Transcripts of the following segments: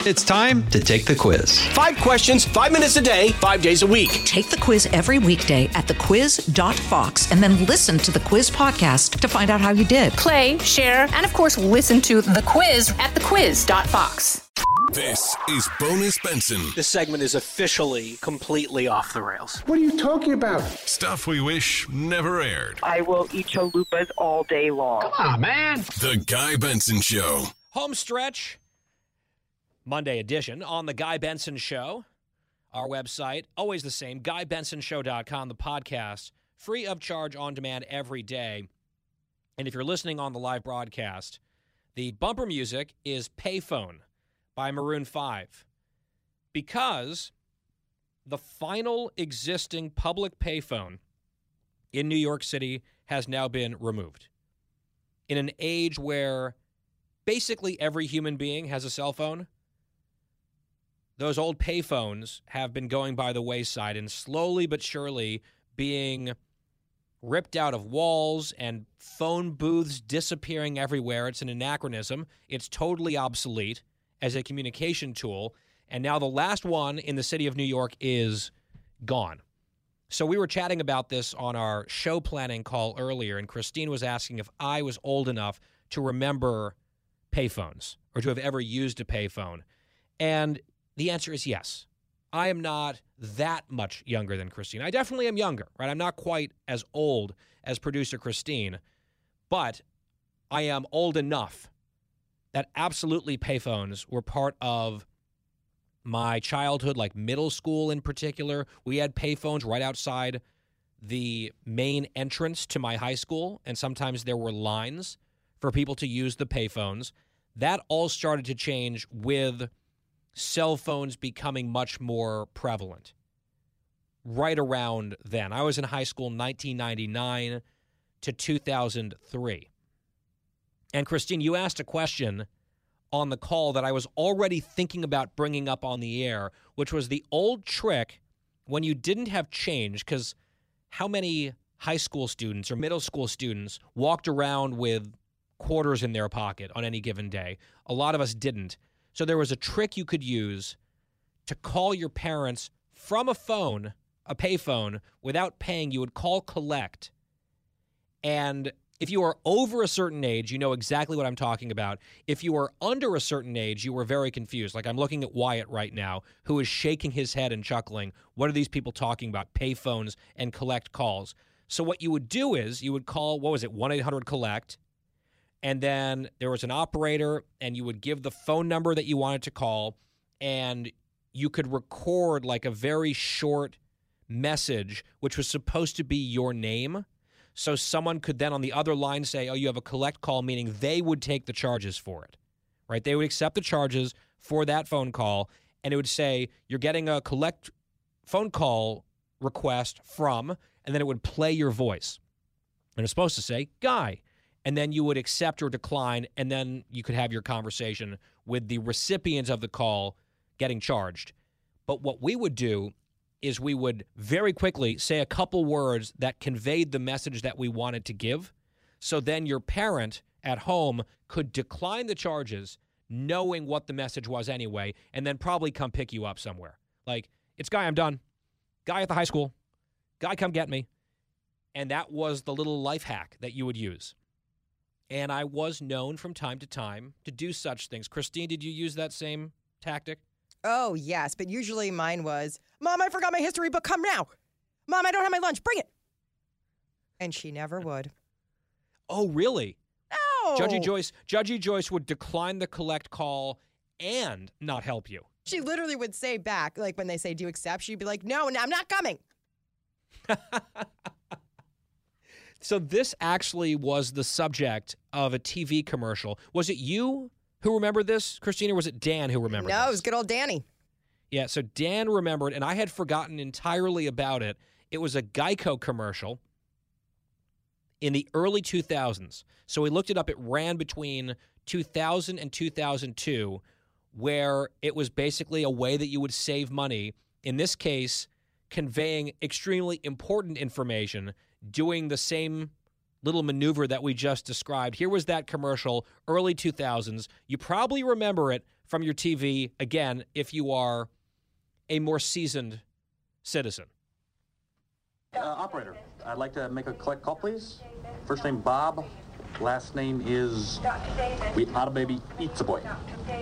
It's time to take the quiz. 5 questions, 5 minutes a day, 5 days a week. Take the quiz every weekday at thequiz.fox and then listen to the quiz podcast to find out how you did. Play, share, and of course, listen to The Quiz at thequiz.fox. This is Bonus Benson. This segment is officially completely off the rails. What are you talking about? Stuff we wish never aired. I will eat chalupas all day long. Come on, man. The Guy Benson Show. Home stretch, Monday edition on The Guy Benson Show. Our website, always the same, GuyBensonShow.com, the podcast, free of charge, on demand every day. And if you're listening on the live broadcast, the bumper music is Payphone by Maroon 5, because the final existing public payphone in New York City has now been removed. In an age where basically every human being has a cell phone, those old payphones have been going by the wayside and slowly but surely being ripped out of walls and phone booths disappearing everywhere. It's an anachronism. It's totally obsolete as a communication tool. And now the last one in the city of New York is gone. So we were chatting about this on our show planning call earlier, and Christine was asking if I was old enough to remember payphones or to have ever used a payphone. And the answer is yes. I am not that much younger than Christine. I definitely am younger, right? I'm not quite as old as producer Christine, but I am old enough that absolutely payphones were part of my childhood, like middle school in particular. We had payphones right outside the main entrance to my high school, and sometimes there were lines for people to use the payphones. That all started to change with cell phones becoming much more prevalent right around then. I was in high school 1999 to 2003. And Christine, you asked a question on the call that I was already thinking about bringing up on the air, which was the old trick when you didn't have change, because how many high school students or middle school students walked around with quarters in their pocket on any given day? A lot of us didn't. So there was a trick you could use to call your parents from a phone, a payphone, without paying. You would call collect. And if you are over a certain age, you know exactly what I'm talking about. If you are under a certain age, you were very confused. Like I'm looking at Wyatt right now, who is shaking his head and chuckling. What are these people talking about? Payphones and collect calls. So what you would do is you would call, 1-800-COLLECT. And then there was an operator, and you would give the phone number that you wanted to call, and you could record like a very short message, which was supposed to be your name. So someone could then on the other line say, oh, you have a collect call, meaning they would take the charges for it, right? They would accept the charges for that phone call, and it would say, you're getting a collect phone call request from, and then it would play your voice. And it's supposed to say, Guy. And then you would accept or decline, and then you could have your conversation with the recipient of the call getting charged. But what we would do is we would very quickly say a couple words that conveyed the message that we wanted to give. So then your parent at home could decline the charges knowing what the message was anyway, and then probably come pick you up somewhere. Like, it's Guy, I'm done. Guy at the high school. Guy, come get me. And that was the little life hack that you would use. And I was known from time to time to do such things. Christine, did you use that same tactic? Oh, yes. But usually mine was, Mom, I forgot my history book. Come now. Mom, I don't have my lunch. Bring it. And she never would. Oh, really? No. Judgy Joyce would decline the collect call and not help you. She literally would say back, like when they say, do you accept? She'd be like, no, I'm not coming. So this actually was the subject of a TV commercial. Was it you who remembered this, Christine, or was it Dan who remembered this? No, it was good old Danny. Yeah, so Dan remembered, and I had forgotten entirely about it. It was a Geico commercial in the early 2000s. So we looked it up. It ran between 2000 and 2002, where it was basically a way that you would save money, in this case, conveying extremely important information, doing the same little maneuver that we just described. Here was that commercial, early 2000s. You probably remember it from your TV, again, if you are a more seasoned citizen. Operator, I'd like to make a collect call, please. First name Bob, last name is We Otta Baby Eats a Boy.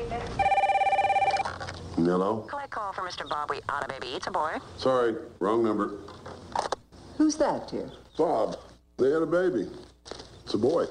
Hello? Collect call for Mr. Bob. We Otta Baby Eats a Boy. Sorry, wrong number. Who's that, dear? Bob, they had a baby. It's a boy.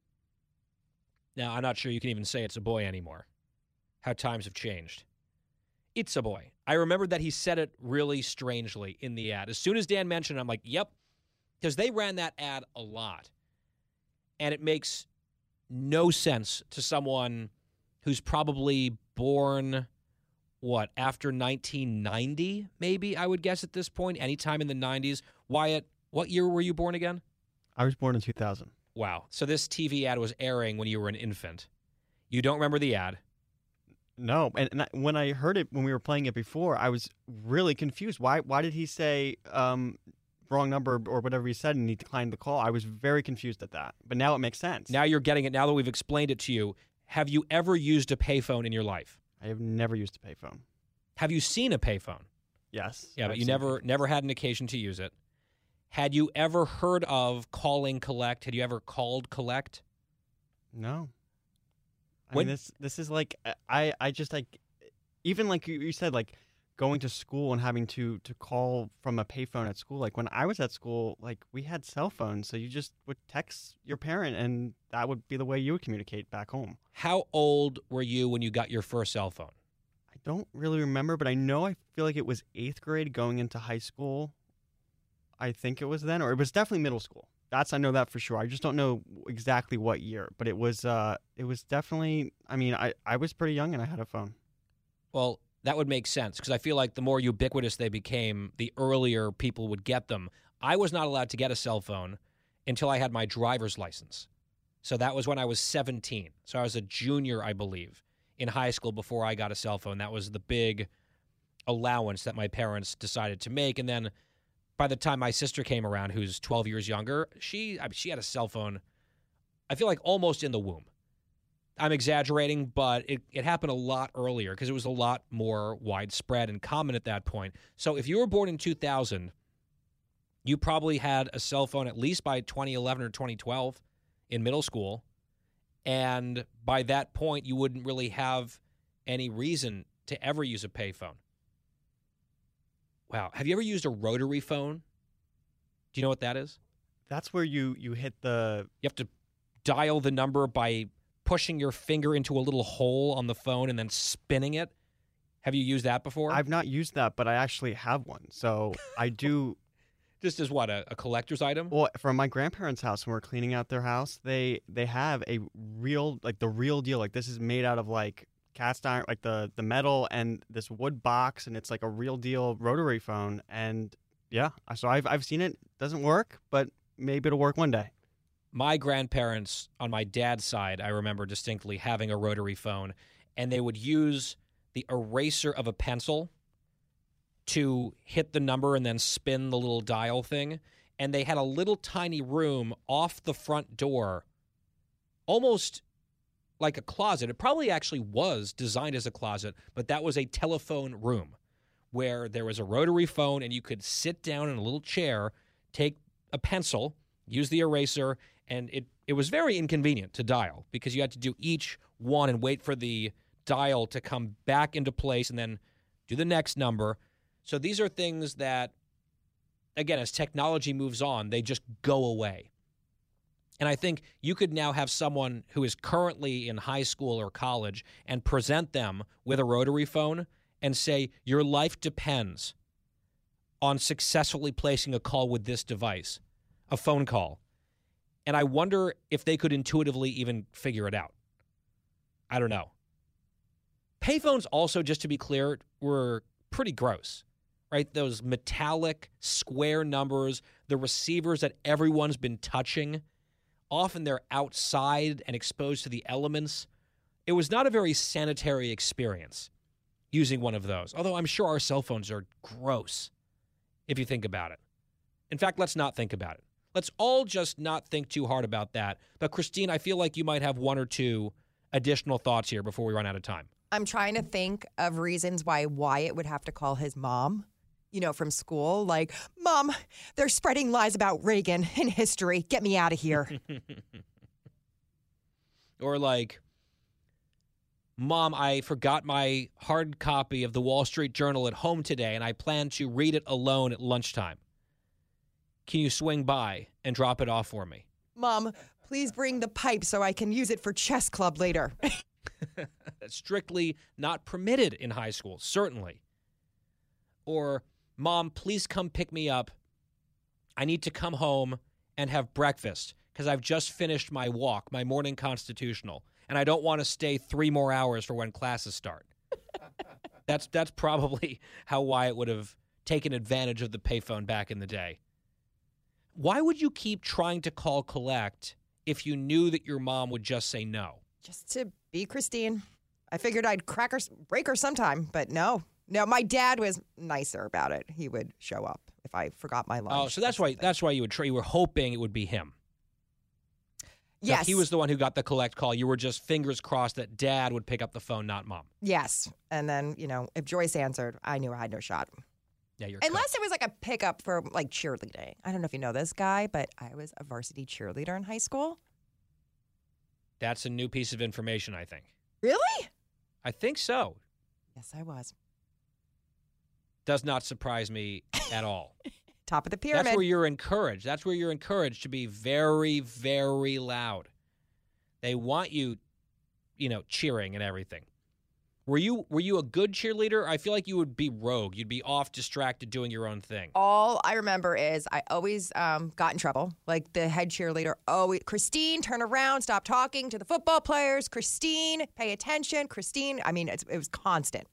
Now, I'm not sure you can even say it's a boy anymore. How times have changed. It's a boy. I remembered that he said it really strangely in the ad. As soon as Dan mentioned it, I'm like, yep, because they ran that ad a lot. And it makes no sense to someone who's probably born, after 1990, maybe, I would guess at this point, anytime in the 90s. Wyatt, what year were you born again? I was born in 2000. Wow. So this TV ad was airing when you were an infant. You don't remember the ad? No. And when I heard it, when we were playing it before, I was really confused. Why did he say wrong number or whatever he said and he declined the call? I was very confused at that. But now it makes sense. Now you're getting it. Now that we've explained it to you, have you ever used a payphone in your life? I have never used a payphone. Have you seen a payphone? Yes. Yeah, but you never had an occasion to use it. Had you ever heard of calling collect? Had you ever called collect? No. I mean, this is like, I just like, even like you said, like going to school and having to call from a payphone at school. Like when I was at school, like we had cell phones, so you just would text your parent and that would be the way you would communicate back home. How old were you when you got your first cell phone? I don't really remember, but I feel like it was 8th grade going into high school. I think it was then, or it was definitely middle school. I know that for sure. I just don't know exactly what year, but it was definitely, I mean, I was pretty young and I had a phone. Well, that would make sense because I feel like the more ubiquitous they became, the earlier people would get them. I was not allowed to get a cell phone until I had my driver's license. So that was when I was 17. So I was a junior, I believe, in high school before I got a cell phone. That was the big allowance that my parents decided to make. And then by the time my sister came around, who's 12 years younger, she had a cell phone, I feel like almost in the womb. I'm exaggerating, but it happened a lot earlier because it was a lot more widespread and common at that point. So if you were born in 2000, you probably had a cell phone at least by 2011 or 2012 in middle school. And by that point, you wouldn't really have any reason to ever use a payphone. Wow. Have you ever used a rotary phone? Do you know what that is? That's where you hit the... You have to dial the number by pushing your finger into a little hole on the phone and then spinning it. Have you used that before? I've not used that, but I actually have one. So I do... Just as what, a collector's item? Well, from my grandparents' house, when we're cleaning out their house, they have a real, like the real deal. Like this is made out of like cast iron, like the metal and this wood box, and it's like a real deal rotary phone. And yeah, so I've seen it. Doesn't work, but maybe it'll work one day. My grandparents on my dad's side, I remember distinctly having a rotary phone, and they would use the eraser of a pencil to hit the number and then spin the little dial thing. And they had a little tiny room off the front door, almost like a closet. It probably actually was designed as a closet, but that was a telephone room where there was a rotary phone and you could sit down in a little chair, take a pencil, use the eraser, and it was very inconvenient to dial because you had to do each one and wait for the dial to come back into place and then do the next number. So these are things that, again, as technology moves on, they just go away. And I think you could now have someone who is currently in high school or college and present them with a rotary phone and say, your life depends on successfully placing a call with this device, a phone call. And I wonder if they could intuitively even figure it out. I don't know. Payphones also, just to be clear, were pretty gross. Right, those metallic square numbers, the receivers that everyone's been touching, often they're outside and exposed to the elements. It was not a very sanitary experience using one of those, although I'm sure our cell phones are gross if you think about it. In fact, let's not think about it. Let's all just not think too hard about that. But Christine, I feel like you might have one or two additional thoughts here before we run out of time. I'm trying to think of reasons why Wyatt would have to call his mom, from school. Like, Mom, they're spreading lies about Reagan in history. Get me out of here. Or like, Mom, I forgot my hard copy of the Wall Street Journal at home today, and I plan to read it alone at lunchtime. Can you swing by and drop it off for me? Mom, please bring the pipe so I can use it for chess club later. That's strictly not permitted in high school, certainly. Or, Mom, please come pick me up. I need to come home and have breakfast because I've just finished my walk, my morning constitutional, and I don't want to stay 3 more hours for when classes start. That's probably how Wyatt would have taken advantage of the payphone back in the day. Why would you keep trying to call collect if you knew that your mom would just say no? Just to be Christine. I figured I'd break her sometime, but no. No, my dad was nicer about it. He would show up if I forgot my lunch. Oh, so that's why you were hoping it would be him. Yes. So he was the one who got the collect call. You were just fingers crossed that Dad would pick up the phone, not Mom. Yes. And then, if Joyce answered, I knew I had no shot. Yeah, you're Unless it was like a pickup for like cheerleading. I don't know if you know this guy, but I was a varsity cheerleader in high school. That's a new piece of information, I think. Really? I think so. Yes, I was. Does not surprise me at all. Top of the pyramid. That's where you're encouraged. That's where you're encouraged to be very, very loud. They want you, cheering and everything. Were you a good cheerleader? I feel like you would be rogue. You'd be off distracted doing your own thing. All I remember is I always got in trouble. Like the head cheerleader, Christine, turn around, stop talking to the football players. Christine, pay attention. Christine, it was constant.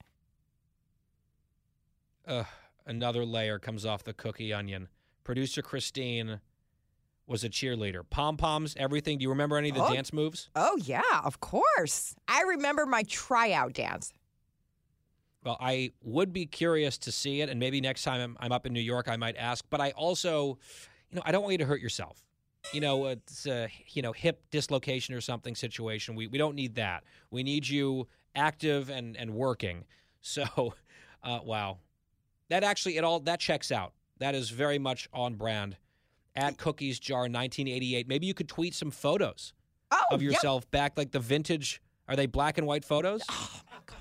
Another layer comes off the cookie onion. Producer Christine was a cheerleader. Pom-poms, everything. Do you remember any of the dance moves? Oh, yeah, of course. I remember my tryout dance. Well, I would be curious to see it, and maybe next time I'm up in New York, I might ask. But I also, I don't want you to hurt yourself. It's a, hip dislocation or something situation. We don't need that. We need you active and working. So, wow. That actually, that checks out. That is very much on brand. At Cookies Jar 1988. Maybe you could tweet some photos of yourself back, like the vintage. Are they black and white photos? Oh, my God.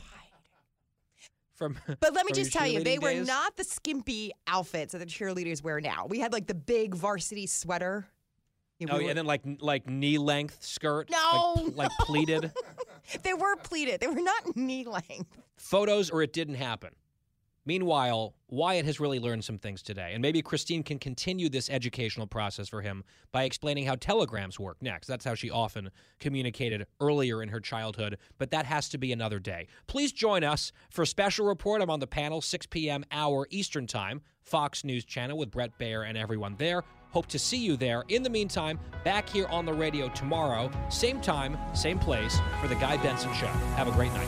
But let me just tell you, they were days? not the skimpy outfits that the cheerleaders wear now. We had like the big varsity sweater. And then like knee-length skirt? No. Like pleated? They were pleated. They were not knee-length. Photos or it didn't happen. Meanwhile, Wyatt has really learned some things today, and maybe Christine can continue this educational process for him by explaining how telegrams work next. That's how she often communicated earlier in her childhood, but that has to be another day. Please join us for a special report. I'm on the panel, 6 p.m. hour Eastern Time, Fox News Channel with Brett Baer and everyone there. Hope to see you there. In the meantime, back here on the radio tomorrow, same time, same place, for The Guy Benson Show. Have a great night.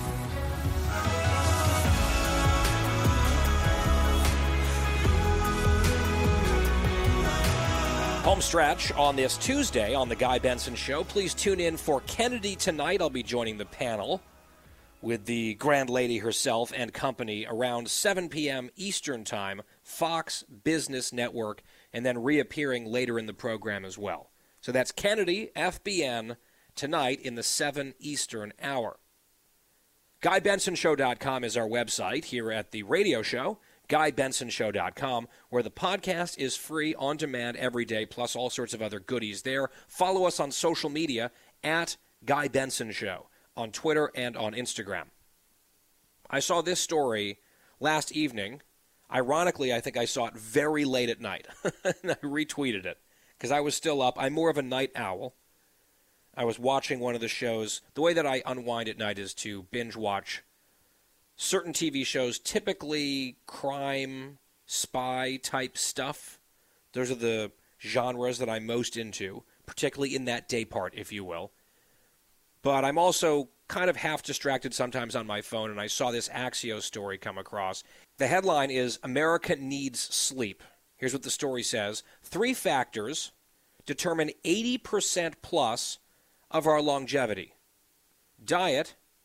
Home stretch on this Tuesday on The Guy Benson Show. Please tune in for Kennedy tonight. I'll be joining the panel with the grand lady herself and company around 7 p.m. Eastern Time, Fox Business Network, and then reappearing later in the program as well. So that's Kennedy, FBN, tonight in the 7 Eastern hour. GuyBensonShow.com is our website here at the radio show. GuyBensonShow.com, where the podcast is free on demand every day, plus all sorts of other goodies there. Follow us on social media at Guy Benson Show on Twitter and on Instagram. I saw this story last evening. Ironically, I think I saw it very late at night, and I retweeted it because I was still up. I'm more of a night owl. I was watching one of the shows. The way that I unwind at night is to binge watch certain TV shows, typically crime, spy type stuff. Those are the genres that I'm most into, particularly in that day part, if you will. But I'm also kind of half distracted sometimes on my phone, and I saw this Axios story come across. The headline is, America Needs Sleep. Here's what the story says. 3 factors determine 80% plus of our longevity. Diet,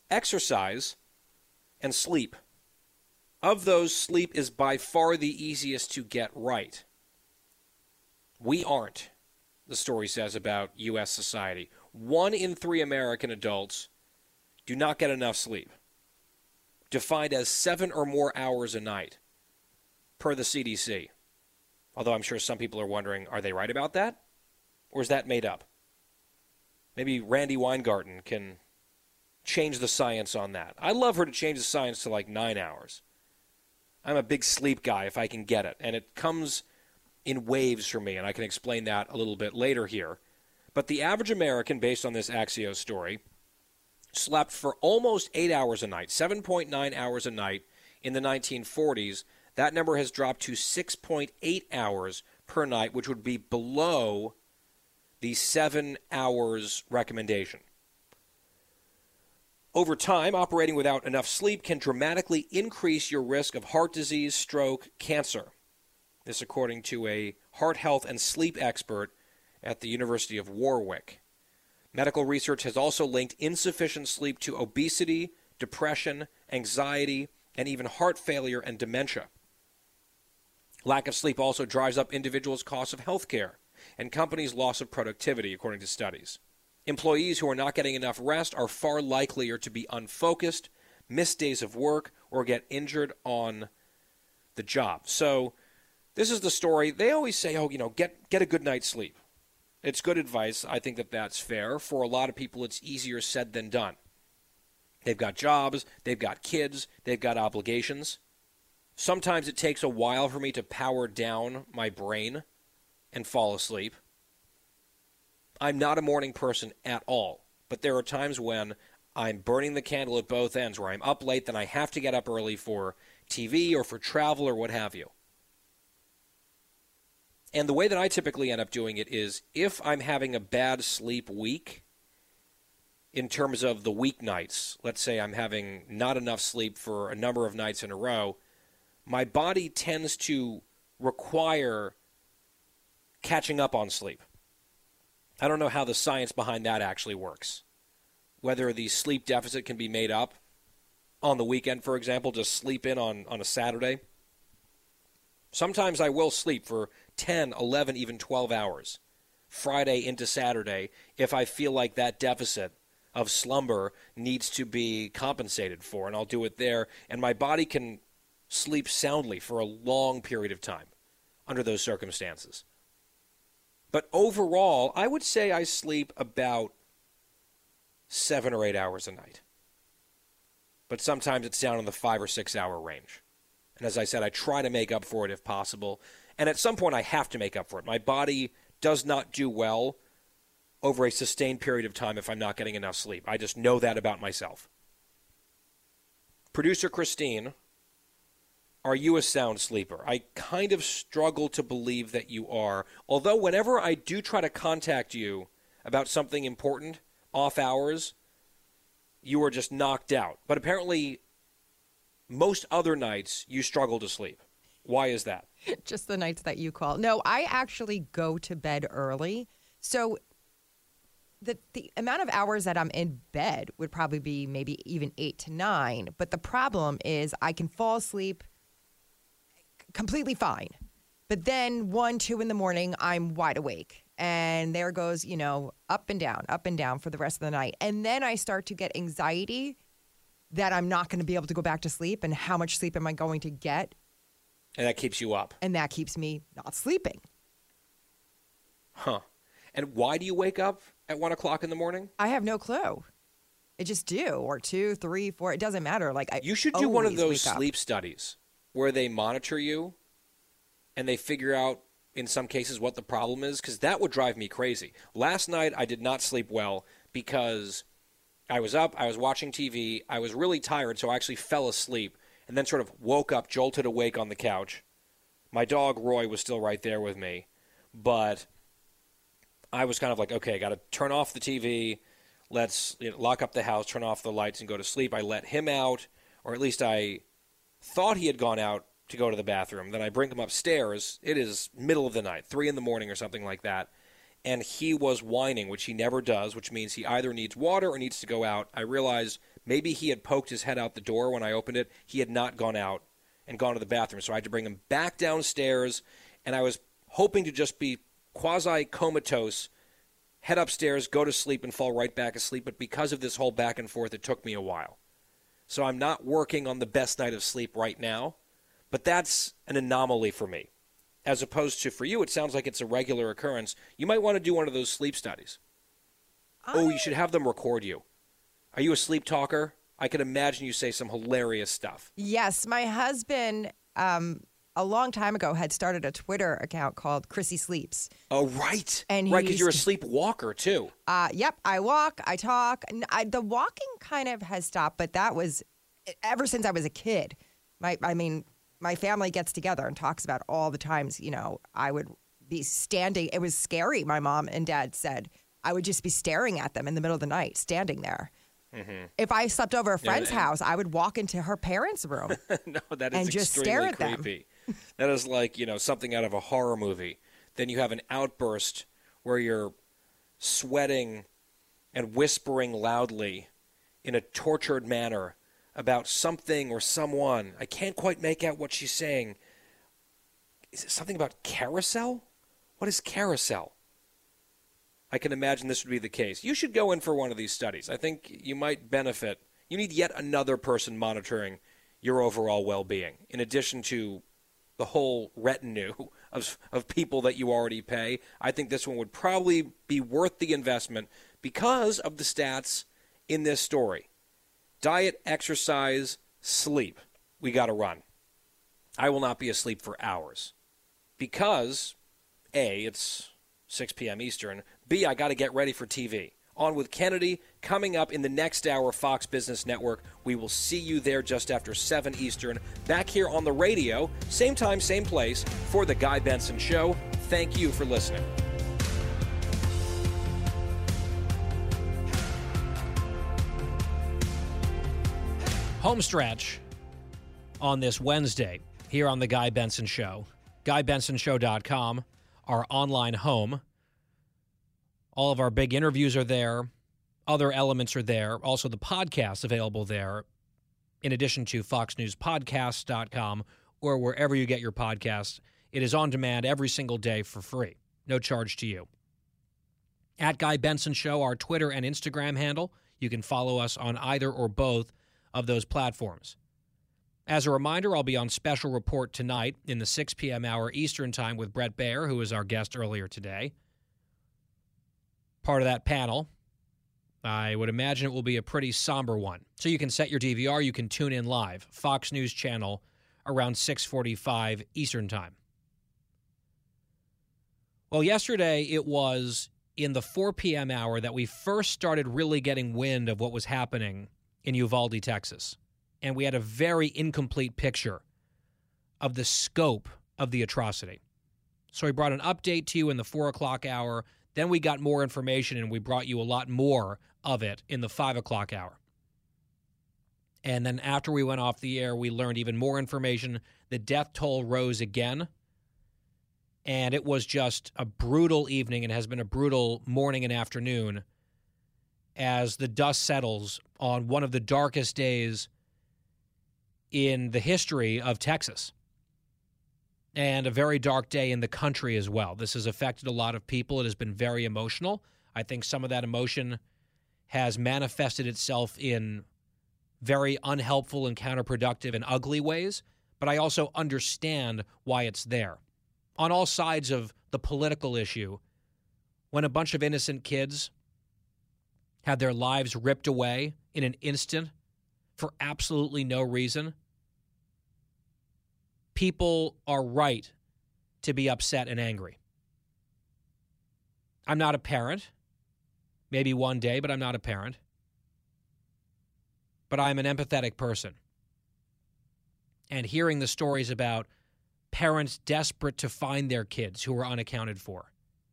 exercise and sleep. Of those, sleep is by far the easiest to get right. We aren't, the story says about U.S. society. 1 in 3 American adults do not get enough sleep, defined as 7 or more hours a night, per the CDC. Although I'm sure some people are wondering, are they right about that? Or is that made up? Maybe Randy Weingarten can change the science on that. I'd love her to change the science to like 9 hours. I'm a big sleep guy if I can get it, and it comes in waves for me, and I can explain that a little bit later here. But the average American, based on this Axios story, slept for almost 8 hours a night, 7.9 hours a night in the 1940s. That number has dropped to 6.8 hours per night, which would be below the 7 hours recommendation. Over time, operating without enough sleep can dramatically increase your risk of heart disease, stroke, cancer. This according to a heart health and sleep expert at the University of Warwick. Medical research has also linked insufficient sleep to obesity, depression, anxiety, and even heart failure and dementia. Lack of sleep also drives up individuals' costs of health care and companies' loss of productivity, according to studies. Employees who are not getting enough rest are far likelier to be unfocused, miss days of work, or get injured on the job. So this is the story. They always say, get a good night's sleep. It's good advice. I think that that's fair. For a lot of people, it's easier said than done. They've got jobs, they've got kids, they've got obligations. Sometimes it takes a while for me to power down my brain and fall asleep. I'm not a morning person at all, but there are times when I'm burning the candle at both ends, where I'm up late, then I have to get up early for TV or for travel or what have you. And the way that I typically end up doing it is if I'm having a bad sleep week, in terms of the weeknights, let's say I'm having not enough sleep for a number of nights in a row, my body tends to require catching up on sleep. I don't know how the science behind that actually works. Whether the sleep deficit can be made up on the weekend, for example, just sleep in on a Saturday. Sometimes I will sleep for 10, 11, even 12 hours, Friday into Saturday, if I feel like that deficit of slumber needs to be compensated for, and I'll do it there. And my body can sleep soundly for a long period of time under those circumstances. But overall, I would say I sleep about 7 or 8 hours a night. But sometimes it's down in the 5 or 6 hour range. And as I said, I try to make up for it if possible. And at some point, I have to make up for it. My body does not do well over a sustained period of time if I'm not getting enough sleep. I just know that about myself. Producer Christine, are you a sound sleeper? I kind of struggle to believe that you are. Although whenever I do try to contact you about something important, off hours, you are just knocked out. But apparently, most other nights, you struggle to sleep. Why is that? Just the nights that you call. No, I actually go to bed early. So the amount of hours that I'm in bed would probably be maybe even 8 to 9. But the problem is I can fall asleep completely fine. But then 1, 2 in the morning, I'm wide awake. And there goes, up and down for the rest of the night. And then I start to get anxiety that I'm not going to be able to go back to sleep. And how much sleep am I going to get? And that keeps you up. And that keeps me not sleeping. Huh. And why do you wake up at 1 o'clock in the morning? I have no clue. I just do. Or 2, 3, 4. It doesn't matter. You should do one of those sleep studies where they monitor you and they figure out, in some cases, what the problem is, because that would drive me crazy. Last night, I did not sleep well because I was up, I was watching TV, I was really tired, so I actually fell asleep and then sort of woke up, jolted awake on the couch. My dog, Roy, was still right there with me, but I was kind of like, okay, I got to turn off the TV, let's lock up the house, turn off the lights, and go to sleep. I let him out, or at least I thought he had gone out to go to the bathroom. Then I bring him upstairs. It is middle of the night, 3 in the morning or something like that. And he was whining, which he never does, which means he either needs water or needs to go out. I realize Maybe he had poked his head out the door when I opened it. He had not gone out and gone to the bathroom. So I had to bring him back downstairs, and I was hoping to just be quasi-comatose, head upstairs, go to sleep, and fall right back asleep. But because of this whole back and forth, it took me a while. So I'm not working on the best night of sleep right now, but that's an anomaly for me. As opposed to, for you, it sounds like it's a regular occurrence. You might want to do one of those sleep studies. Oh, you should have them record you. Are you a sleep talker? I can imagine you say some hilarious stuff. Yes, my husband, a long time ago, had started a Twitter account called Chrissy Sleeps. Oh, right. And right, because you're a sleepwalker, too. Yep, I walk, I talk. The walking kind of has stopped, but that was ever since I was a kid. My family gets together and talks about all the times, I would be standing. It was scary, my mom and dad said. I would just be staring at them in the middle of the night, standing there. Mm-hmm. If I slept over a friend's house, I would walk into her parents' room no, that is and just stare at creepy. them. That is like, something out of a horror movie. Then you have an outburst where you're sweating and whispering loudly in a tortured manner about something or someone. I can't quite make out what she's saying. Is it something about carousel? What is carousel? I can imagine this would be the case. You should go in for one of these studies. I think you might benefit. You need yet another person monitoring your overall well-being, in addition to the whole retinue of people that you already pay. I think this one would probably be worth the investment because of the stats in this story. Diet, exercise, sleep. We got to run. I will not be asleep for hours because, A, it's 6 p.m. Eastern. B, I got to get ready for TV. On with Kennedy, coming up in the next hour, Fox Business Network. We will see you there just after 7 Eastern. Back here on the radio, same time, same place, for The Guy Benson Show. Thank you for listening. Homestretch on this Wednesday here on The Guy Benson Show. GuyBensonShow.com, our online home. All of our big interviews are there. Other elements are there. Also, the podcast available there, in addition to FoxNewsPodcasts.com or wherever you get your podcasts. It is on demand every single day for free. No charge to you. At Guy Benson Show, our Twitter and Instagram handle. You can follow us on either or both of those platforms. As a reminder, I'll be on special report tonight in the 6 p.m. hour Eastern Time with Brett Baer, who was our guest earlier today. Part of that panel. I would imagine it will be a pretty somber one. So you can set your DVR, you can tune in live. Fox News Channel around 6:45 Eastern Time. Well, yesterday it was in the 4 p.m. hour that we first started really getting wind of what was happening in Uvalde, Texas. And we had a very incomplete picture of the scope of the atrocity. So we brought an update to you in the 4 o'clock hour. Then we got more information, and we brought you a lot more of it in the 5 o'clock hour. And then after we went off the air, we learned even more information. The death toll rose again. And it was just a brutal evening and has been a brutal morning and afternoon as the dust settles on one of the darkest days in the history of Texas. And a very dark day in the country as well. This has affected a lot of people. It has been very emotional. I think some of that emotion has manifested itself in very unhelpful and counterproductive and ugly ways, but I also understand why it's there. On all sides of the political issue, when a bunch of innocent kids had their lives ripped away in an instant for absolutely no reason, people are right to be upset and angry. I'm not a parent. Maybe one day, but I'm not a parent. But I'm an empathetic person. And hearing the stories about parents desperate to find their kids who are unaccounted for.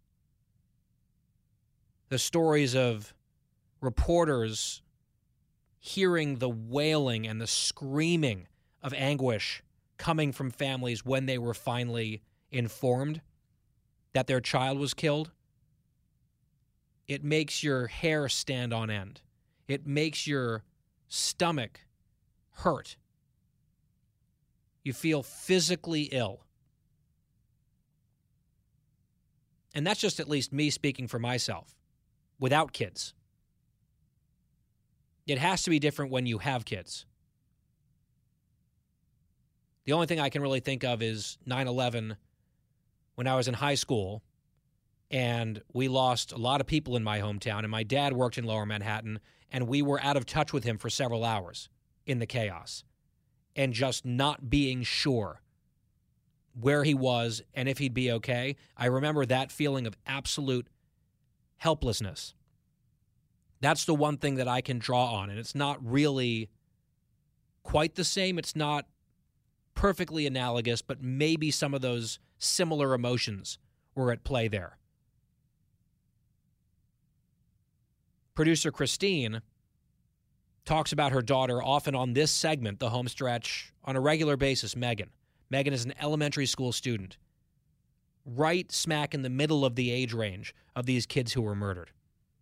The stories of reporters hearing the wailing and the screaming of anguish coming from families when they were finally informed that their child was killed. It makes your hair stand on end. It makes your stomach hurt. You feel physically ill. And that's just at least me speaking for myself, without kids. It has to be different when you have kids. The only thing I can really think of is 9/11 when I was in high school, and we lost a lot of people in my hometown, and my dad worked in Lower Manhattan, and we were out of touch with him for several hours in the chaos, and just not being sure where he was and if he'd be okay. I remember that feeling of absolute helplessness. That's the one thing that I can draw on, and it's not really quite the same. It's not perfectly analogous, but maybe some of those similar emotions were at play there. Producer Christine talks about her daughter often on this segment, The Home Stretch, on a regular basis, Megan. Megan is an elementary school student, right smack in the middle of the age range of these kids who were murdered.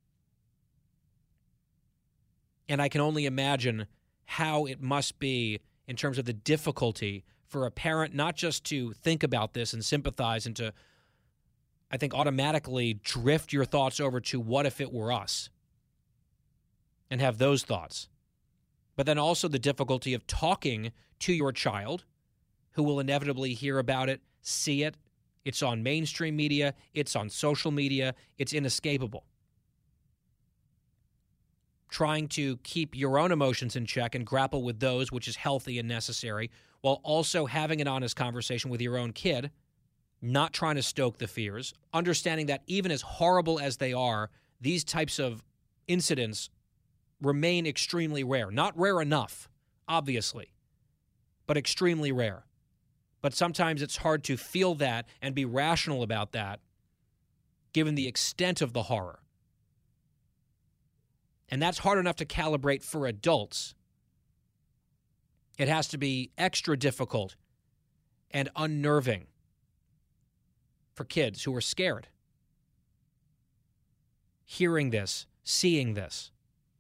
And I can only imagine how it must be in terms of the difficulty for a parent not just to think about this and sympathize and to, I think, automatically drift your thoughts over to what if it were us and have those thoughts. But then also the difficulty of talking to your child who will inevitably hear about it, see it. It's on mainstream media. It's on social media. It's inescapable. Trying to keep your own emotions in check and grapple with those, which is healthy and necessary, while also having an honest conversation with your own kid, not trying to stoke the fears, understanding that even as horrible as they are, these types of incidents remain extremely rare. Not rare enough, obviously, but extremely rare. But sometimes it's hard to feel that and be rational about that, given the extent of the horror. And that's hard enough to calibrate for adults. It has to be extra difficult and unnerving for kids who are scared. Hearing this, seeing this.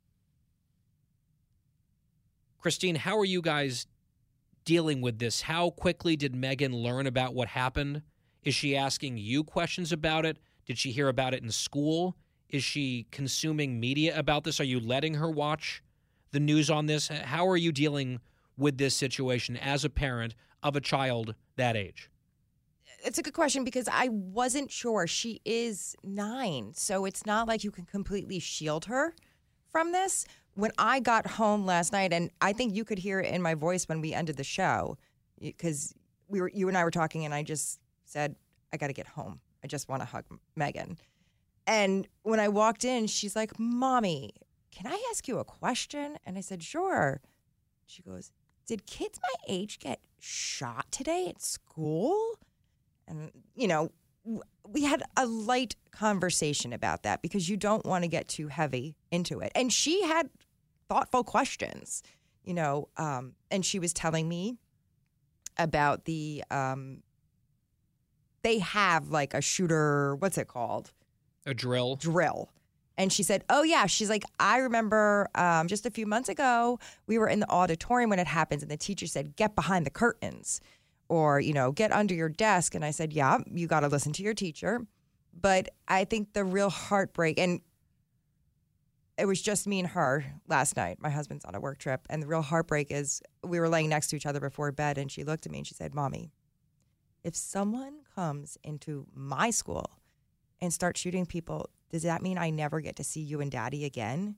Christine, how are you guys dealing with this? How quickly did Megan learn about what happened? Is she asking you questions about it? Did she hear about it in school? Is she consuming media about this? Are you letting her watch the news on this? How are you dealing with this situation as a parent of a child that age? It's a good question because I wasn't sure. She is 9, so it's not like you can completely shield her from this. When I got home last night, and I think you could hear it in my voice when we ended the show, because you and I were talking, and I just said, I got to get home. I just want to hug Megan. And when I walked in, she's like, Mommy, can I ask you a question? And I said, sure. She goes, did kids my age get shot today at school? And, you know, we had a light conversation about that because you don't want to get too heavy into it. And she had thoughtful questions, you know, and she was telling me about the, they have like a shooter, what's it called? A drill. Drill. And she said, oh, yeah. She's like, I remember just a few months ago, we were in the auditorium when it happens, and the teacher said, get behind the curtains or, you know, get under your desk. And I said, yeah, you got to listen to your teacher. But I think the real heartbreak, and it was just me and her last night. My husband's on a work trip. And the real heartbreak is we were laying next to each other before bed, and she looked at me and she said, Mommy, if someone comes into my school and start shooting people, does that mean I never get to see you and Daddy again?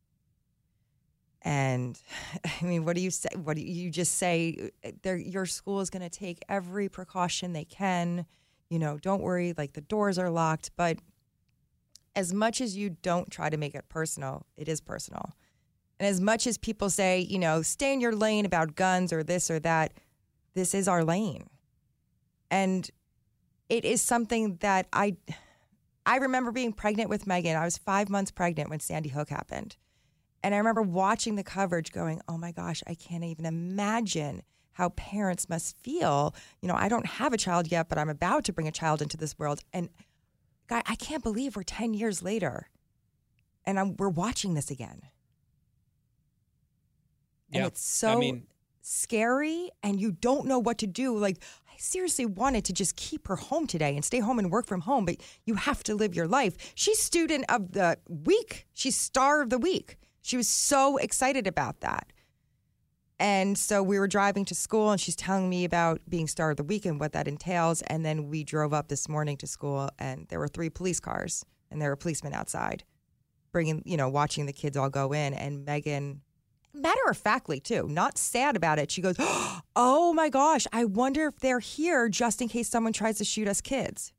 And I mean, what do you say? What do you just say? Your school is going to take every precaution they can. You know, don't worry, like the doors are locked. But as much as you don't try to make it personal, it is personal. And as much as people say, you know, stay in your lane about guns or this or that, this is our lane. And it is something that I remember being pregnant with Megan. I was 5 months pregnant when Sandy Hook happened. And I remember watching the coverage going, oh my gosh, I can't even imagine how parents must feel. You know, I don't have a child yet, but I'm about to bring a child into this world. And God, I can't believe we're 10 years later and we're watching this again. And it's so scary, and you don't know what to do. Like, I seriously wanted to just keep her home today and stay home and work from home, but you have to live your life. She's student of the week. She's star of the week. She was so excited about that. And so we were driving to school, and she's telling me about being star of the week and what that entails. And then we drove up this morning to school, and there were 3 police cars, and there were policemen outside watching the kids all go in. And Megan, matter-of-factly, too, not sad about it, she goes, oh, my gosh, I wonder if they're here just in case someone tries to shoot us kids.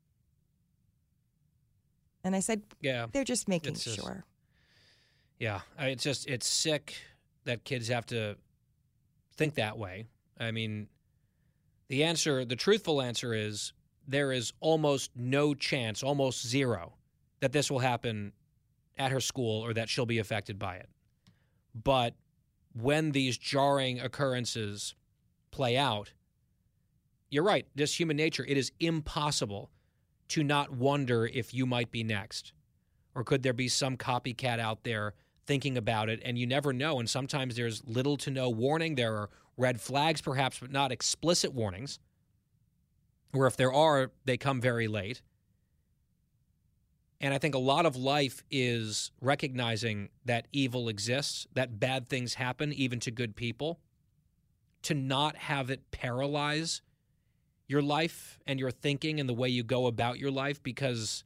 And I said, yeah, they're just making sure. Yeah, it's sick that kids have to think that way. I mean, the truthful answer is there is almost no chance, almost zero, that this will happen at her school or that she'll be affected by it. But when these jarring occurrences play out, you're right, just human nature, it is impossible to not wonder if you might be next. Or could there be some copycat out there thinking about it, and you never know. And sometimes there's little to no warning. There are red flags, perhaps, but not explicit warnings. Or if there are, they come very late. And I think a lot of life is recognizing that evil exists, that bad things happen, even to good people. To not have it paralyze your life and your thinking and the way you go about your life, because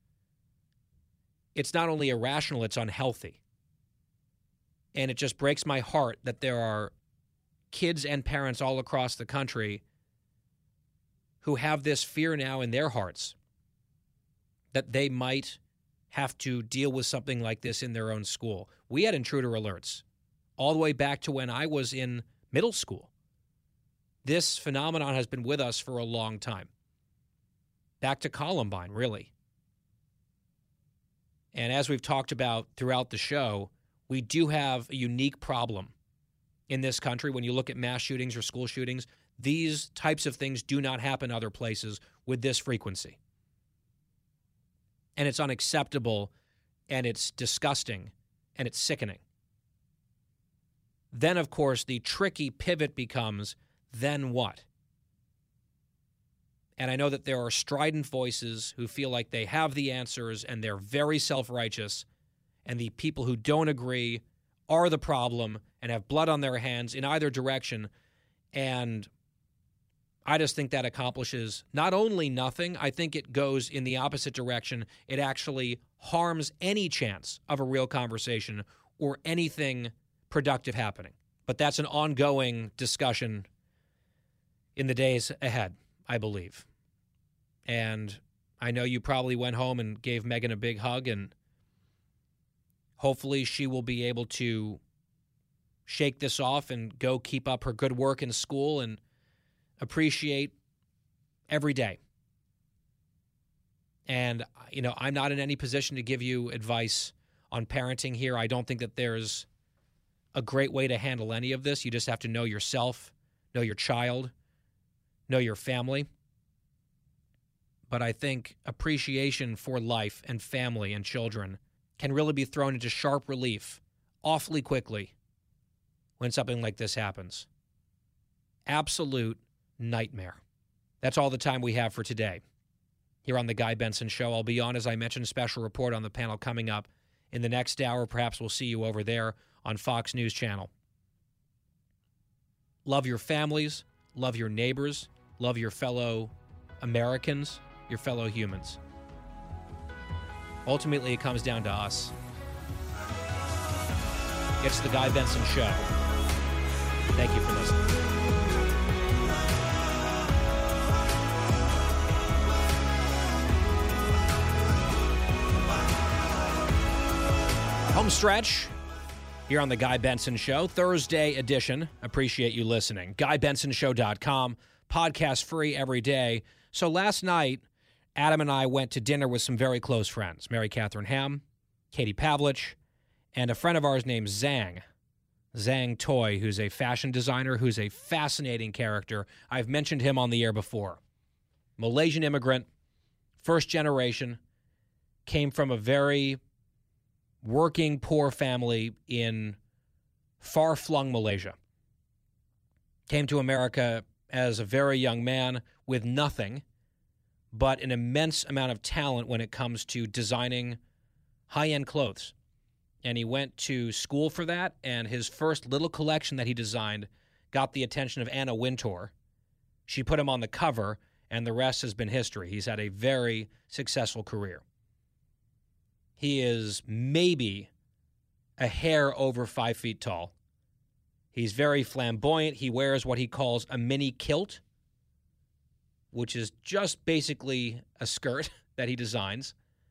it's not only irrational, it's unhealthy. And it just breaks my heart that there are kids and parents all across the country who have this fear now in their hearts that they might have to deal with something like this in their own school. We had intruder alerts all the way back to when I was in middle school. This phenomenon has been with us for a long time. Back to Columbine, really. And as we've talked about throughout the show, we do have a unique problem in this country. When you look at mass shootings or school shootings, these types of things do not happen other places with this frequency. And it's unacceptable, and it's disgusting, and it's sickening. Then, of course, the tricky pivot becomes, then what? And I know that there are strident voices who feel like they have the answers, and they're very self-righteous, and the people who don't agree are the problem and have blood on their hands in either direction. And I just think that accomplishes not only nothing, I think it goes in the opposite direction. It actually harms any chance of a real conversation or anything productive happening. But that's an ongoing discussion in the days ahead, I believe. And I know you probably went home and gave Megan a big hug, and hopefully she will be able to shake this off and go keep up her good work in school and appreciate every day. And, I'm not in any position to give you advice on parenting here. I don't think that there's a great way to handle any of this. You just have to know yourself, know your child, know your family. But I think appreciation for life and family and children can really be thrown into sharp relief awfully quickly when something like this happens. Absolute nightmare. That's all the time we have for today. Here on The Guy Benson Show, I'll be on, as I mentioned, special report on the panel coming up in the next hour. Perhaps we'll see you over there on Fox News Channel. Love your families, love your neighbors, love your fellow Americans, your fellow humans. Ultimately, it comes down to us. It's The Guy Benson Show. Thank you for listening. Home stretch here on The Guy Benson Show, Thursday edition. Appreciate you listening. GuyBensonShow.com, podcast free every day. So last night, Adam and I went to dinner with some very close friends, Mary Catherine Ham, Katie Pavlich, and a friend of ours named Zhang Toy, who's a fashion designer, who's a fascinating character. I've mentioned him on the air before. Malaysian immigrant, first generation, came from a very working, poor family in far-flung Malaysia. Came to America as a very young man with nothing but an immense amount of talent when it comes to designing high-end clothes. And he went to school for that, and his first little collection that he designed got the attention of Anna Wintour. She put him on the cover, and the rest has been history. He's had a very successful career. He is maybe a hair over 5 feet tall. He's very flamboyant. He wears what he calls a mini kilt, which is just basically a skirt that he designs.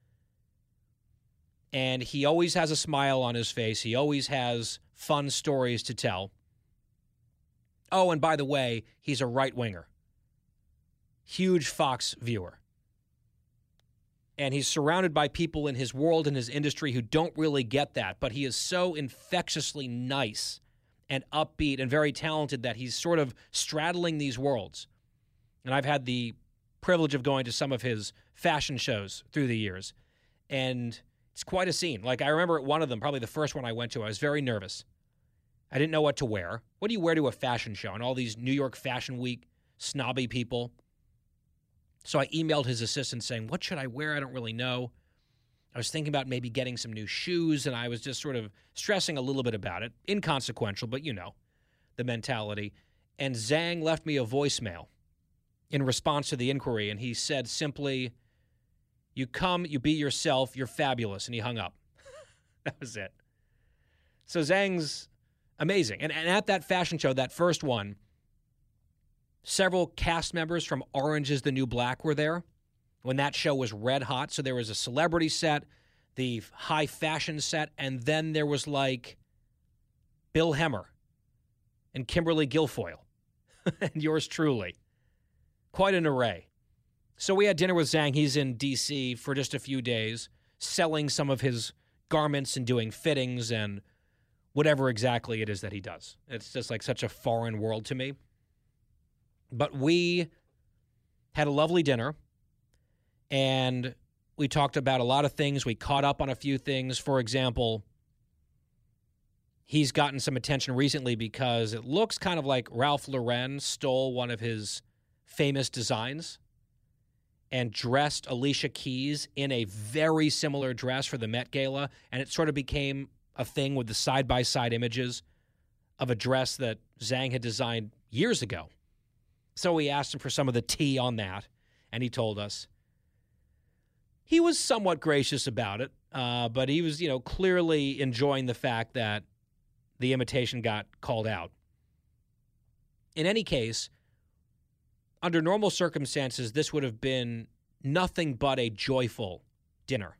And he always has a smile on his face. He always has fun stories to tell. Oh, and by the way, he's a right-winger. Huge Fox viewer. And he's surrounded by people in his world and his industry who don't really get that, but he is so infectiously nice and upbeat and very talented that he's sort of straddling these worlds. And I've had the privilege of going to some of his fashion shows through the years, and it's quite a scene. Like, I remember at one of them, probably the first one I went to, I was very nervous. I didn't know what to wear. What do you wear to a fashion show? And all these New York Fashion Week snobby people. So I emailed his assistant saying, what should I wear? I don't really know. I was thinking about maybe getting some new shoes, and I was just sort of stressing a little bit about it. Inconsequential, but you know, the mentality. And Zhang left me a voicemail in response to the inquiry, and he said simply, you come, you be yourself, you're fabulous, and he hung up. That was it. So Zhang's amazing. And at that fashion show, that first one, several cast members from Orange is the New Black were there when that show was red hot. So there was a celebrity set, the high fashion set, and then there was like Bill Hemmer and Kimberly Guilfoyle and yours truly. Quite an array. So we had dinner with Zhang. He's in D.C. for just a few days, selling some of his garments and doing fittings and whatever exactly it is that he does. It's just like such a foreign world to me. But we had a lovely dinner, and we talked about a lot of things. We caught up on a few things. For example, he's gotten some attention recently because it looks kind of like Ralph Lauren stole one of his famous designs and dressed Alicia Keys in a very similar dress for the Met Gala, and it sort of became a thing with the side-by-side images of a dress that Zhang had designed years ago. So we asked him for some of the tea on that, and he told us. He was somewhat gracious about it, but he was, clearly enjoying the fact that the imitation got called out. In any case, under normal circumstances, this would have been nothing but a joyful dinner.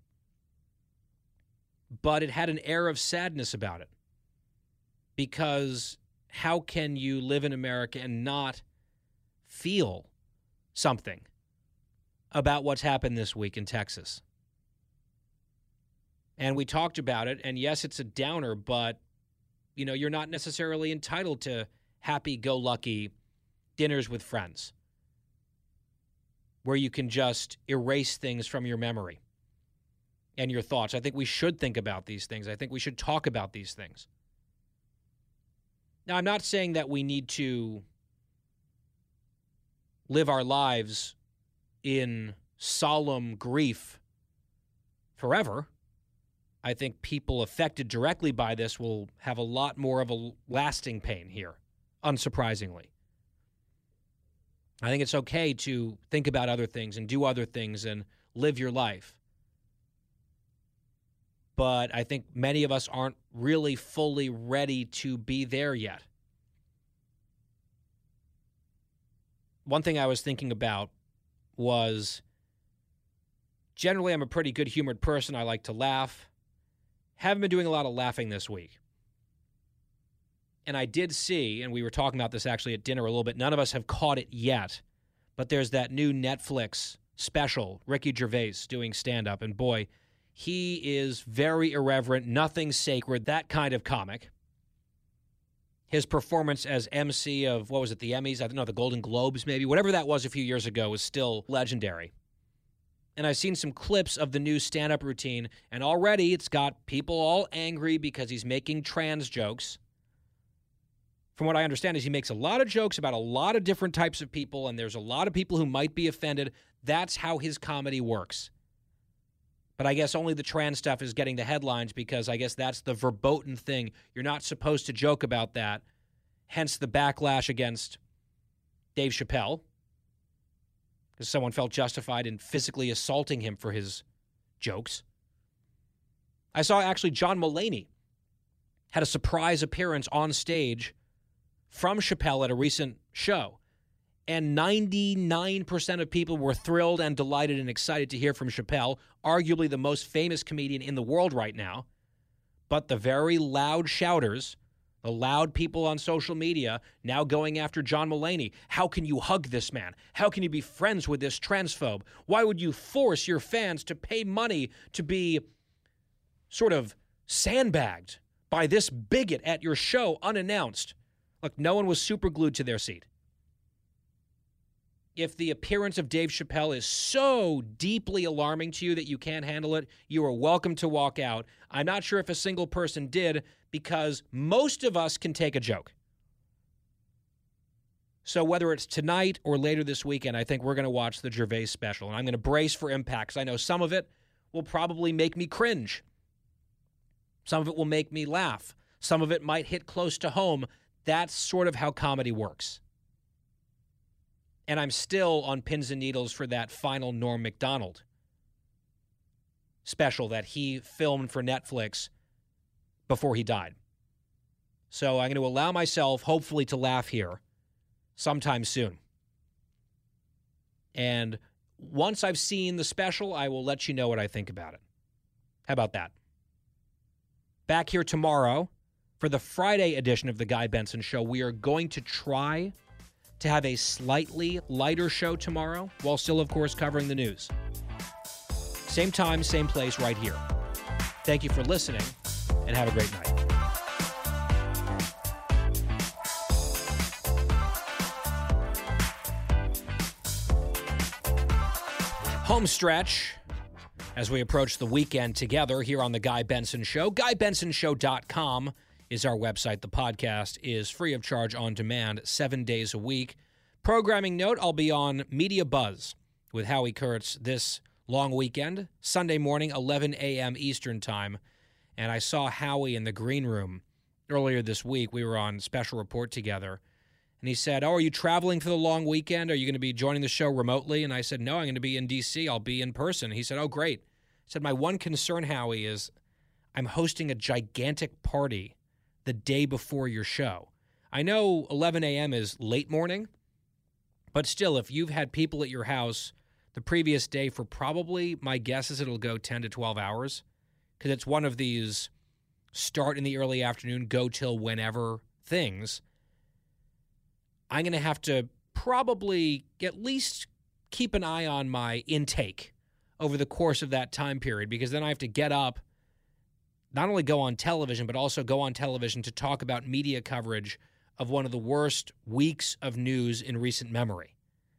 But it had an air of sadness about it. Because how can you live in America and not feel something about what's happened this week in Texas? And we talked about it, and yes, it's a downer, but, you're not necessarily entitled to happy-go-lucky dinners with friends where you can just erase things from your memory and your thoughts. I think we should think about these things. I think we should talk about these things. Now, I'm not saying that we need to live our lives in solemn grief forever. I think people affected directly by this will have a lot more of a lasting pain here, unsurprisingly. I think it's okay to think about other things and do other things and live your life. But I think many of us aren't really fully ready to be there yet. One thing I was thinking about was, generally I'm a pretty good-humored person. I like to laugh. Haven't been doing a lot of laughing this week. And I did see, and we were talking about this actually at dinner a little bit, none of us have caught it yet, but there's that new Netflix special, Ricky Gervais doing stand-up, and boy, he is very irreverent, nothing sacred, that kind of comic. His performance as MC of, what was it, the Emmys? I don't know, the Golden Globes maybe? Whatever that was a few years ago was still legendary. And I've seen some clips of the new stand-up routine, and already it's got people all angry because he's making trans jokes. from what I understand, is he makes a lot of jokes about a lot of different types of people, and there's a lot of people who might be offended. That's how his comedy works. But I guess only the trans stuff is getting the headlines because I guess that's the verboten thing. You're not supposed to joke about that. Hence the backlash against Dave Chappelle, because someone felt justified in physically assaulting him for his jokes. I saw actually John Mulaney had a surprise appearance on stage from Chappelle at a recent show. And 99% of people were thrilled and delighted and excited to hear from Chappelle, arguably the most famous comedian in the world right now. But the very loud shouters, the loud people on social media, now going after John Mulaney. How can you hug this man? How can you be friends with this transphobe? Why would you force your fans to pay money to be sort of sandbagged by this bigot at your show unannounced? Look, no one was super glued to their seat. If the appearance of Dave Chappelle is so deeply alarming to you that you can't handle it, you are welcome to walk out. I'm not sure if a single person did, because most of us can take a joke. So whether it's tonight or later this weekend, I think we're going to watch the Gervais special. And I'm going to brace for impact, because I know some of it will probably make me cringe. Some of it will make me laugh. Some of it might hit close to home. That's sort of how comedy works. And I'm still on pins and needles for that final Norm Macdonald special that he filmed for Netflix before he died. So I'm going to allow myself, hopefully, to laugh here sometime soon. And once I've seen the special, I will let you know what I think about it. How about that? Back here tomorrow for the Friday edition of The Guy Benson Show. We are going to try to have a slightly lighter show tomorrow, while still, of course, covering the news. Same time, same place, right here. Thank you for listening, and have a great night. Home stretch as we approach the weekend together here on The Guy Benson Show. GuyBensonShow.com is our website. The podcast is free of charge on demand 7 days a week. Programming note, I'll be on Media Buzz with Howie Kurtz this long weekend, Sunday morning, 11 a.m. Eastern Time. And I saw Howie in the green room earlier this week. We were on special report together. And he said, are you traveling for the long weekend? Are you going to be joining the show remotely? And I said, no, I'm going to be in D.C. I'll be in person. He said, oh, great. I said, my one concern, Howie, is I'm hosting a gigantic party the day before your show. I know 11 a.m. is late morning, but still, if you've had people at your house the previous day for probably, my guess is it'll go 10 to 12 hours, because it's one of these start in the early afternoon, go till whenever things, I'm going to have to probably at least keep an eye on my intake over the course of that time period, because then I have to get up, not only go on television, but also go on television to talk about media coverage of one of the worst weeks of news in recent memory.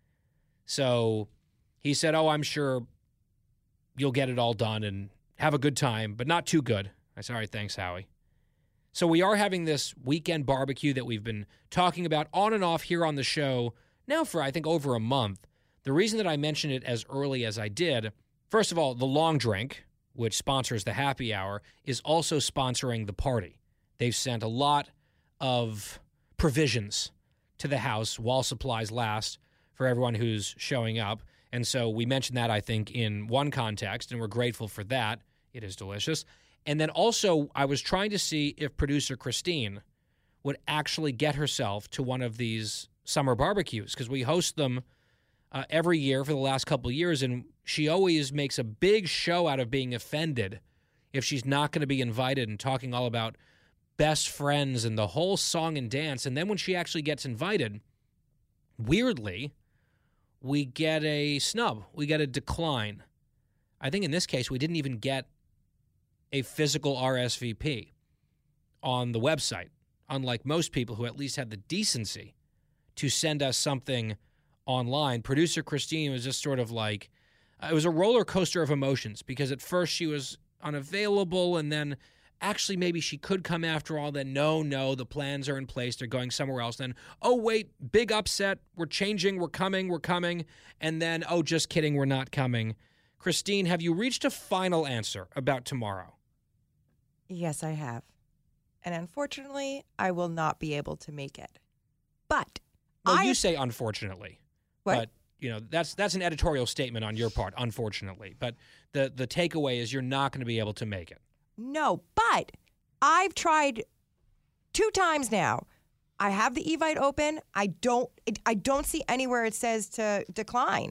So he said, oh, I'm sure you'll get it all done and have a good time, but not too good. I said, all right, thanks, Howie. So we are having this weekend barbecue that we've been talking about on and off here on the show now for, I think, over a month. The reason that I mentioned it as early as I did, first of all, the Long Drink, which sponsors the happy hour, is also sponsoring the party. They've sent a lot of provisions to the house while supplies last for everyone who's showing up. And so we mentioned that, I think, in one context, and we're grateful for that. It is delicious. And then also, I was trying to see if producer Christine would actually get herself to one of these summer barbecues, because we host them every year for the last couple of years, and she always makes a big show out of being offended if she's not going to be invited and talking all about best friends and the whole song and dance. And then when she actually gets invited, weirdly, we get a snub. We get a decline. I think in this case, we didn't even get a physical RSVP on the website, unlike most people who at least had the decency to send us something online. Producer Christine was just sort of like, it was a roller coaster of emotions, because at first she was unavailable, and then actually maybe she could come after all, then no, the plans are in place, they're going somewhere else, then, oh, wait, big upset, we're changing, we're coming, and then, oh, just kidding, we're not coming. Christine, have you reached a final answer about tomorrow? Yes, I have. And unfortunately, I will not be able to make it. But well, you say unfortunately. What? But, that's an editorial statement on your part, unfortunately. But the takeaway is you're not going to be able to make it. No, but I've tried 2 times now. I have the Evite open. I don't see anywhere it says to decline.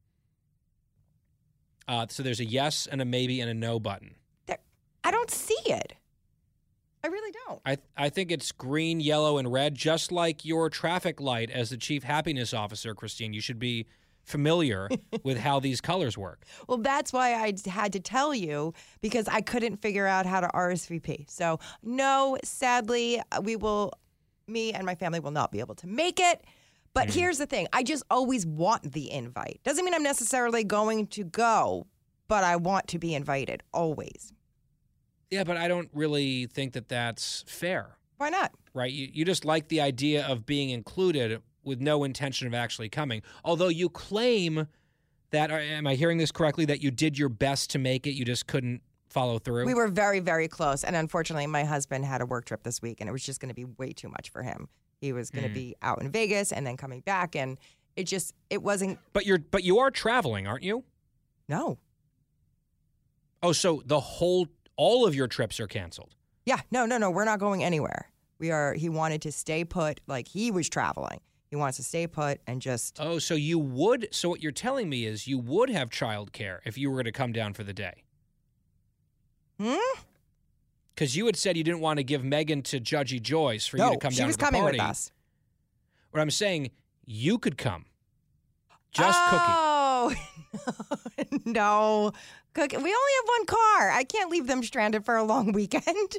So there's a yes and a maybe and a no button. I don't see it. I really don't. I think it's green, yellow, and red, just like your traffic light as the chief happiness officer, Christine. You should be familiar with how these colors work. Well, that's why I had to tell you, because I couldn't figure out how to RSVP. So, no, sadly, me and my family will not be able to make it. But here's the thing. I just always want the invite. Doesn't mean I'm necessarily going to go, but I want to be invited, always. Yeah, but I don't really think that that's fair. Why not? Right? You just like the idea of being included with no intention of actually coming. Although you claim that, am I hearing this correctly, that you did your best to make it, you just couldn't follow through? We were very, very close. And unfortunately, my husband had a work trip this week, and it was just going to be way too much for him. He was going to be out in Vegas and then coming back, and it wasn't. But you are traveling, aren't you? No. Oh, so all of your trips are canceled? Yeah. No. We're not going anywhere. He wanted to stay put, like he was traveling. He wants to stay put and just. Oh, so so what you're telling me is you would have childcare if you were to come down for the day. Because you had said you didn't want to give Megan to Judgy Joyce for you to come down to the party. No, she was coming with us. What I'm saying, you could come. Just Cookie. Oh, no. Cookie. We only have one car. I can't leave them stranded for a long weekend.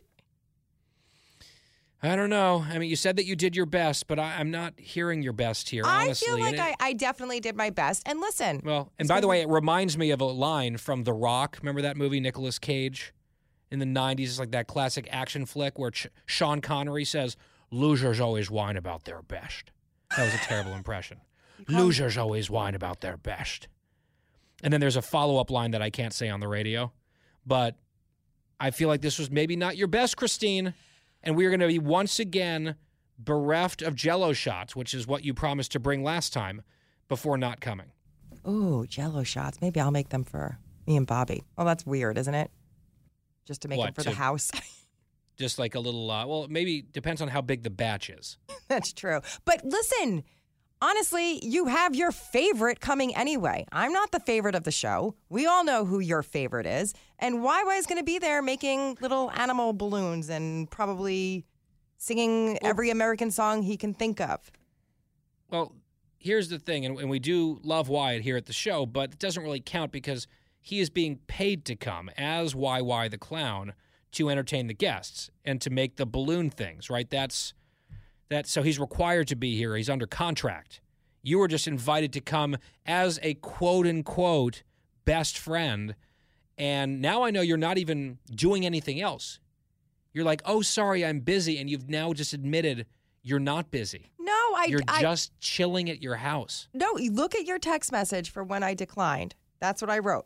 I don't know. I mean, you said that you did your best, but I'm not hearing your best here, honestly. I feel like I definitely did my best. And listen. Well, and by the way, it reminds me of a line from The Rock. Remember that movie, Nicolas Cage? In the 90s, it's like that classic action flick where Sean Connery says, losers always whine about their best. That was a terrible impression. Losers always whine about their best. And then there's a follow-up line that I can't say on the radio. But I feel like this was maybe not your best, Christine. And we are going to be once again bereft of Jell-O shots, which is what you promised to bring last time, before not coming. Ooh, Jell-O shots. Maybe I'll make them for me and Bobby. Well, that's weird, isn't it? Just to make them for the house. Just like a little, well, maybe depends on how big the batch is. That's true. But listen, honestly, you have your favorite coming anyway. I'm not the favorite of the show. We all know who your favorite is. And YY is going to be there making little animal balloons and probably singing every American song he can think of. Well, here's the thing, and we do love Wyatt here at the show, but it doesn't really count because he is being paid to come as YY the Clown to entertain the guests and to make the balloon things, right? That's so he's required to be here. He's under contract. You were just invited to come as a quote-unquote best friend, and now I know you're not even doing anything else. You're like, oh, sorry, I'm busy, and you've now just admitted you're not busy. No, You're just chilling at your house. No, you look at your text message for when I declined. That's what I wrote.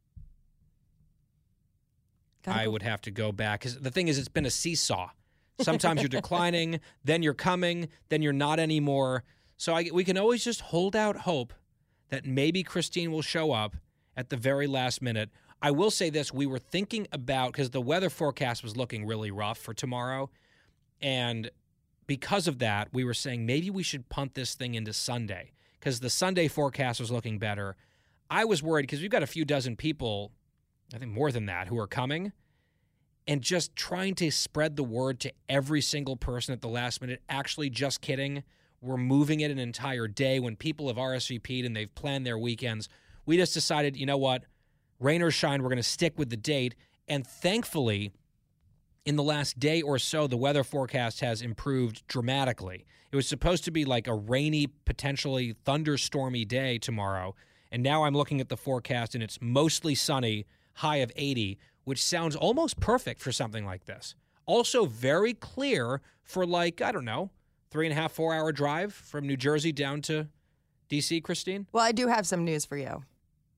I would have to go back. Because the thing is, it's been a seesaw. Sometimes you're declining, then you're coming, then you're not anymore. So we can always just hold out hope that maybe Christine will show up at the very last minute. I will say this. We were thinking about, because the weather forecast was looking really rough for tomorrow, and because of that, we were saying maybe we should punt this thing into Sunday, because the Sunday forecast was looking better. I was worried because we've got a few dozen people, I think more than that, who are coming, and just trying to spread the word to every single person at the last minute. Actually, just kidding. We're moving it an entire day when people have RSVP'd and they've planned their weekends. We just decided, you know what? Rain or shine, we're going to stick with the date. And thankfully, in the last day or so, the weather forecast has improved dramatically. It was supposed to be like a rainy, potentially thunderstormy day tomorrow. And now I'm looking at the forecast, and it's mostly sunny, high of 80, which sounds almost perfect for something like this. Also very clear for 3.5, 4 hour drive from New Jersey down to D.C., Christine? Well, I do have some news for you.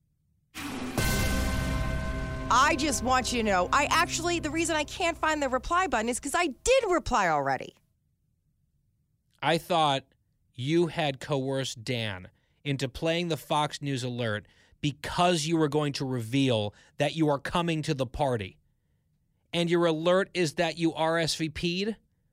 I just want you to know, the reason I can't find the reply button is because I did reply already. I thought you had coerced Dan into playing the Fox News alert because you were going to reveal that you are coming to the party. And your alert is that you RSVP'd?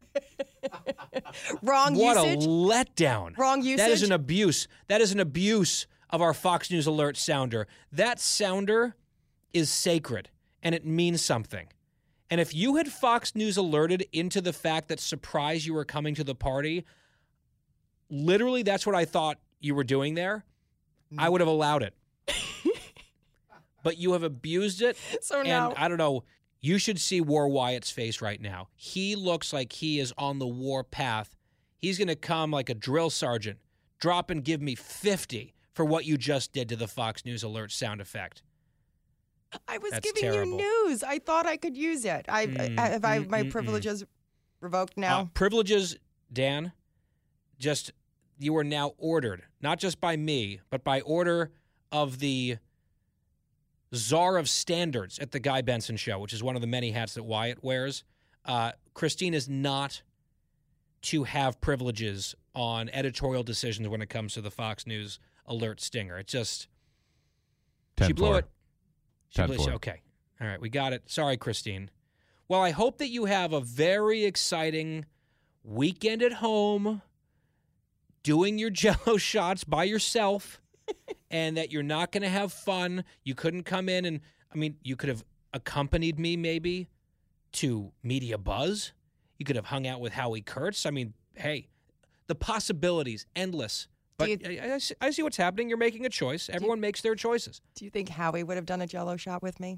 Wrong usage. What a letdown. Wrong usage. That is an abuse. That is an abuse of our Fox News alert sounder. That sounder is sacred, and it means something. And if you had Fox News alerted into the fact that surprise you were coming to the party, literally that's what I thought you were doing there, I would have allowed it. But you have abused it. So now, and I don't know, you should see War Wyatt's face right now. He looks like he is on the war path. He's going to come like a drill sergeant, drop and give me 50 for what you just did to the Fox News alert sound effect. I was That's giving terrible. you news. I thought I could use it. Have my privileges revoked now? Privileges, Dan, you are now ordered, not just by me, but by order of the czar of standards at the Guy Benson Show, which is one of the many hats that Wyatt wears. Christine is not to have privileges on editorial decisions when it comes to the Fox News alert stinger. It just... She blew it. Okay. All right, we got it. Sorry, Christine. Well, I hope that you have a very exciting weekend at home doing your Jell-O shots by yourself and that you're not going to have fun. You couldn't come in and, you could have accompanied me maybe to Media Buzz. You could have hung out with Howie Kurtz. Hey, the possibilities, endless. But I see what's happening. You're making a choice. Everyone makes their choices. Do you think Howie would have done a Jell-O shot with me?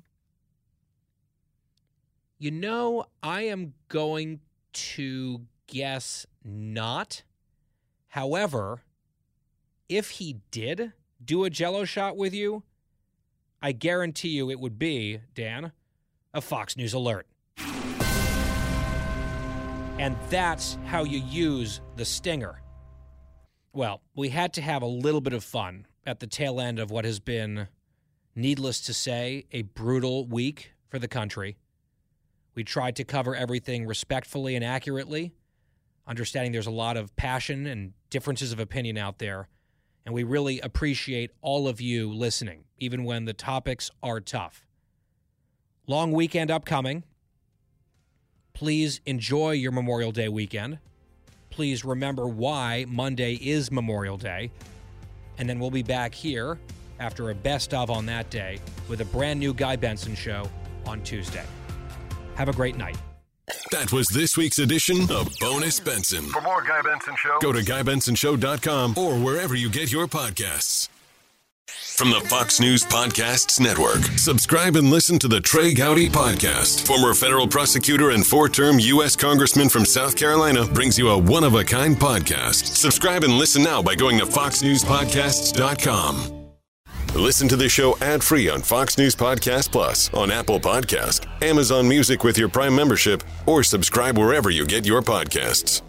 I am going to guess not. However, if he did do a Jell-O shot with you, I guarantee you it would be, Dan, a Fox News alert. And that's how you use the stinger. Well, we had to have a little bit of fun at the tail end of what has been, needless to say, a brutal week for the country. We tried to cover everything respectfully and accurately, understanding there's a lot of passion and differences of opinion out there, and we really appreciate all of you listening, even when the topics are tough. Long weekend upcoming. Please enjoy your Memorial Day weekend. Please remember why Monday is Memorial Day. And then we'll be back here after a best of on that day with a brand new Guy Benson Show on Tuesday. Have a great night. That was this week's edition of Bonus Benson. For more Guy Benson Show, go to GuyBensonShow.com or wherever you get your podcasts. From the Fox News Podcasts Network, subscribe and listen to the Trey Gowdy Podcast. Former federal prosecutor and 4-term U.S. Congressman from South Carolina brings you a one-of-a-kind podcast. Subscribe and listen now by going to FoxNewsPodcasts.com. Listen to the show ad-free on Fox News Podcast Plus, on Apple Podcast, Amazon Music with your Prime membership, or subscribe wherever you get your podcasts.